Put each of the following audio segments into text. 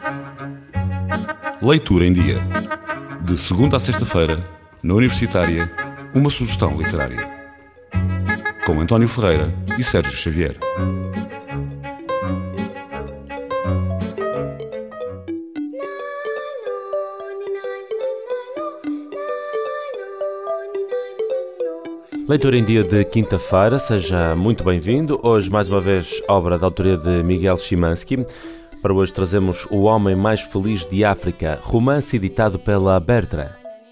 Leitura em Dia. De segunda a sexta-feira, na Universitária, uma sugestão literária. Com António Ferreira e Sérgio Xavier. Leitura em Dia de quinta-feira, seja muito bem-vindo. Hoje, mais uma vez, obra da autoria de Miguel Szymanski. Para hoje trazemos O Homem Mais Feliz de África, romance editado pela Bertrand.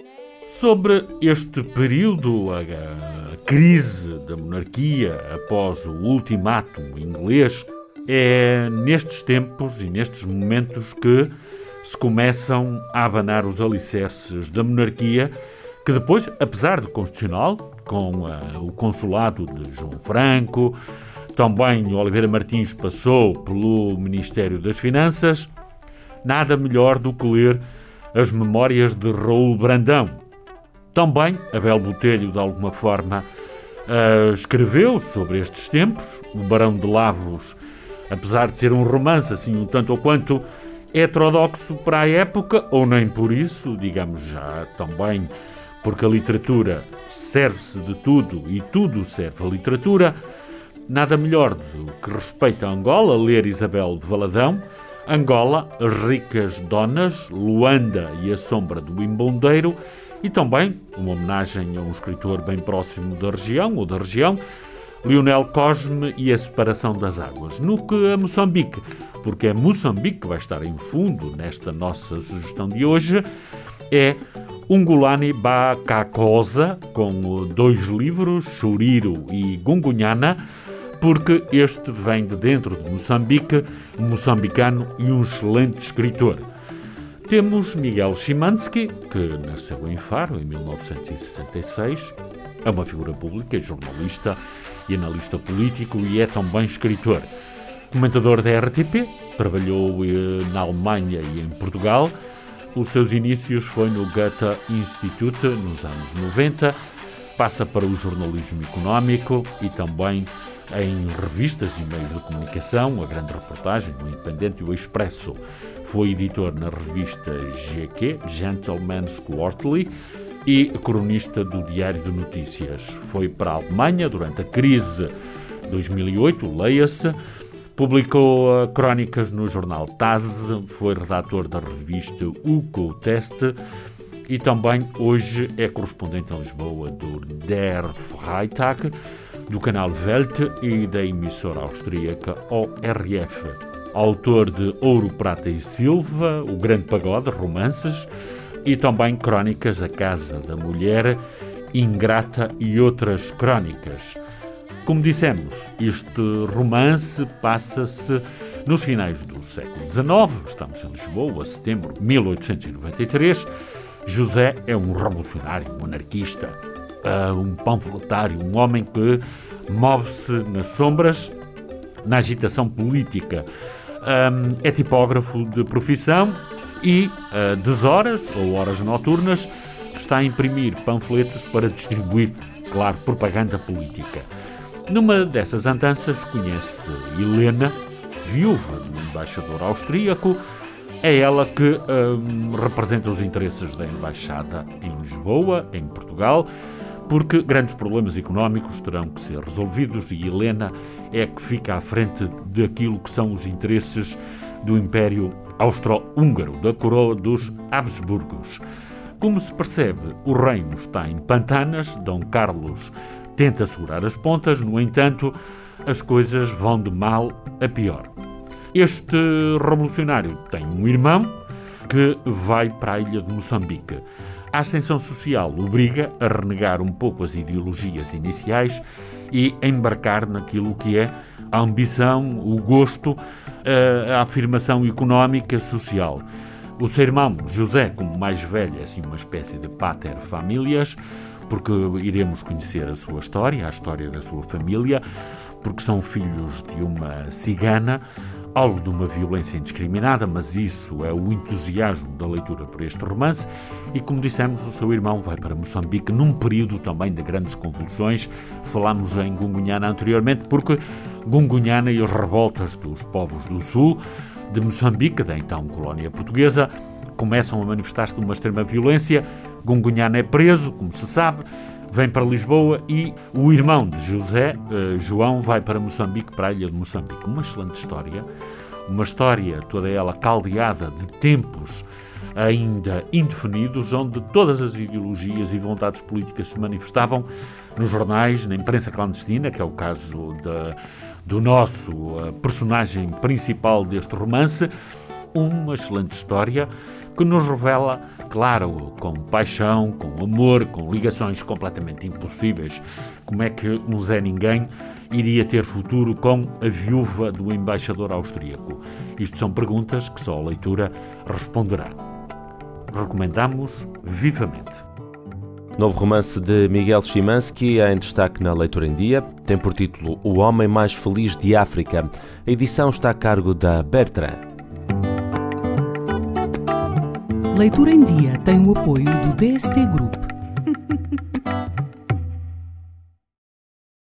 Sobre este período, a crise da monarquia após o ultimátum inglês, é nestes tempos e nestes momentos que se começam a abanar os alicerces da monarquia, que depois, apesar de constitucional, com o consulado de João Franco, também Oliveira Martins passou pelo Ministério das Finanças, nada melhor do que ler as memórias de Raul Brandão. Também Abel Botelho, de alguma forma, escreveu sobre estes tempos. O Barão de Lavos, apesar de ser um romance assim um tanto ou quanto heterodoxo para a época, ou nem por isso, digamos já também, porque a literatura serve-se de tudo e tudo serve à literatura, nada melhor do que respeito a Angola, ler Isabel de Valadão, Angola, As Ricas Donas, Luanda e a Sombra do Imbondeiro, e também uma homenagem a um escritor bem próximo da região, Lionel Cosme e a Separação das Águas. No que a Moçambique, porque é Moçambique que vai estar em fundo nesta nossa sugestão de hoje, é Ungulani Bakakosa, com 2 livros, Churiro e Gungunhana, porque este vem de dentro de Moçambique, um moçambicano e um excelente escritor. Temos Miguel Szymanski, que nasceu em Faro em 1966, é uma figura pública, jornalista e analista político e é também escritor. Comentador da RTP, trabalhou na Alemanha e em Portugal. Os seus inícios foi no Goethe Institute nos anos 90, passa para o jornalismo económico e também em revistas e meios de comunicação, a Grande Reportagem, o Independente e o Expresso. Foi editor na revista GQ, Gentleman's Quarterly, e cronista do Diário de Notícias. Foi para a Alemanha durante a crise de 2008, leia-se. Publicou crónicas no jornal Taz, foi redator da revista Uco Teste e também hoje é correspondente em Lisboa do Der Freitag, do canal Welt e da emissora austríaca ORF. Autor de Ouro, Prata e Silva, O Grande Pagode, romances, e também crónicas A Casa da Mulher, Ingrata e outras crónicas. Como dissemos, este romance passa-se nos finais do século XIX, estamos em Lisboa, setembro de 1893. José é um revolucionário, um anarquista, um panfletário, um homem que move-se nas sombras, na agitação política. É tipógrafo de profissão e, deshoras ou horas noturnas, está a imprimir panfletos para distribuir, claro, propaganda política. Numa dessas andanças conhece Helena, viúva do embaixador austríaco. É ela que representa os interesses da embaixada em Lisboa, em Portugal, porque grandes problemas económicos terão que ser resolvidos e Helena é que fica à frente daquilo que são os interesses do Império Austro-Húngaro, da coroa dos Habsburgos. Como se percebe, o reino está em pantanas. Dom Carlos tenta segurar as pontas, no entanto, as coisas vão de mal a pior. Este revolucionário tem um irmão que vai para a ilha de Moçambique. A ascensão social obriga a renegar um pouco as ideologias iniciais e a embarcar naquilo que é a ambição, o gosto, a afirmação económica, social. O seu irmão, José, como mais velho, é assim uma espécie de pater familias, porque iremos conhecer a sua história, a história da sua família, porque são filhos de uma cigana, algo de uma violência indiscriminada, mas isso é o entusiasmo da leitura por este romance. E, como dissemos, o seu irmão vai para Moçambique num período também de grandes convulsões. Falámos em Gungunhana anteriormente, porque Gungunhana e as revoltas dos povos do Sul de Moçambique, da então colónia portuguesa, começam a manifestar-se de uma extrema violência. Gungunhana é preso, como se sabe, vem para Lisboa e o irmão de José, João, vai para Moçambique, para a ilha de Moçambique. Uma excelente história, uma história toda ela caldeada de tempos ainda indefinidos, onde todas as ideologias e vontades políticas se manifestavam nos jornais, na imprensa clandestina, que é o caso do nosso personagem principal deste romance. Uma excelente história que nos revela, claro, com paixão, com amor, com ligações completamente impossíveis, como é que um Zé Ninguém iria ter futuro com a viúva do embaixador austríaco. Isto são perguntas que só a leitura responderá. Recomendamos vivamente. Novo romance de Miguel Szymanski, em destaque na Leitura em Dia, tem por título O Homem Mais Feliz de África. A edição está a cargo da Bertrand. Leitura em Dia tem o apoio do DST Group.